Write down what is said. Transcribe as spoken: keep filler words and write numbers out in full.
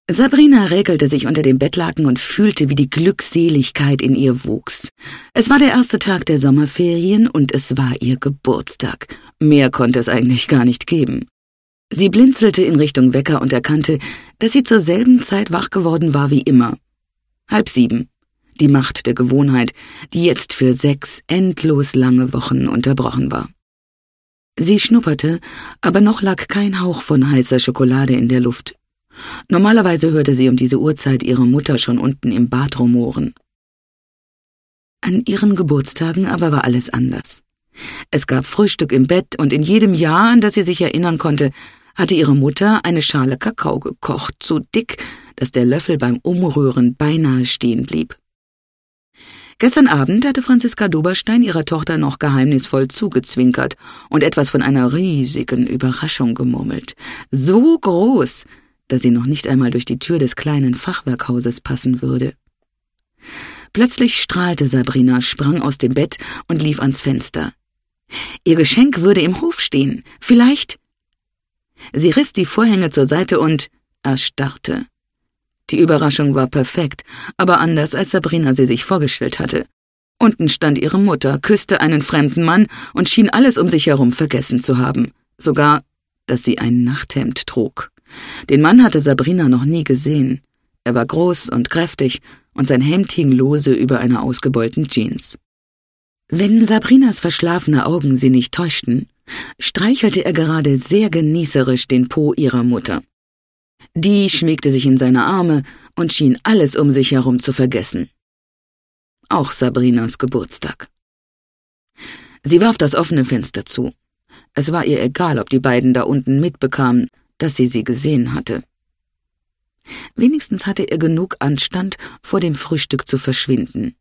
Sabrina räkelte sich unter dem Bettlaken und fühlte, wie die Glückseligkeit in ihr wuchs. Es war der erste Tag der Sommerferien und es war ihr Geburtstag. Mehr konnte es eigentlich gar nicht geben. Sie blinzelte in Richtung Wecker und erkannte, dass sie zur selben Zeit wach geworden war wie immer. Halb sieben. Die Macht der Gewohnheit, die jetzt für sechs endlos lange Wochen unterbrochen war. Sie schnupperte, aber noch lag kein Hauch von heißer Schokolade in der Luft. Normalerweise hörte sie um diese Uhrzeit ihre Mutter schon unten im Bad rumoren. An ihren Geburtstagen aber war alles anders. Es gab Frühstück im Bett und in jedem Jahr, an das sie sich erinnern konnte, hatte ihre Mutter eine Schale Kakao gekocht, so dick, dass der Löffel beim Umrühren beinahe stehen blieb. Gestern Abend hatte Franziska Doberstein ihrer Tochter noch geheimnisvoll zugezwinkert und etwas von einer riesigen Überraschung gemurmelt. So groß, dass sie noch nicht einmal durch die Tür des kleinen Fachwerkhauses passen würde. Plötzlich strahlte Sabrina, sprang aus dem Bett und lief ans Fenster. Ihr Geschenk würde im Hof stehen. Vielleicht... Sie riss die Vorhänge zur Seite und erstarrte. Die Überraschung war perfekt, aber anders, als Sabrina sie sich vorgestellt hatte. Unten stand ihre Mutter, küsste einen fremden Mann und schien alles um sich herum vergessen zu haben. Sogar, dass sie ein Nachthemd trug. Den Mann hatte Sabrina noch nie gesehen. Er war groß und kräftig und sein Hemd hing lose über einer ausgebeulten Jeans. Wenn Sabrinas verschlafene Augen sie nicht täuschten, streichelte er gerade sehr genießerisch den Po ihrer Mutter. Die schmiegte sich in seine Arme und schien alles um sich herum zu vergessen. Auch Sabrinas Geburtstag. Sie warf das offene Fenster zu. Es war ihr egal, ob die beiden da unten mitbekamen, dass sie sie gesehen hatte. Wenigstens hatte er genug Anstand, vor dem Frühstück zu verschwinden.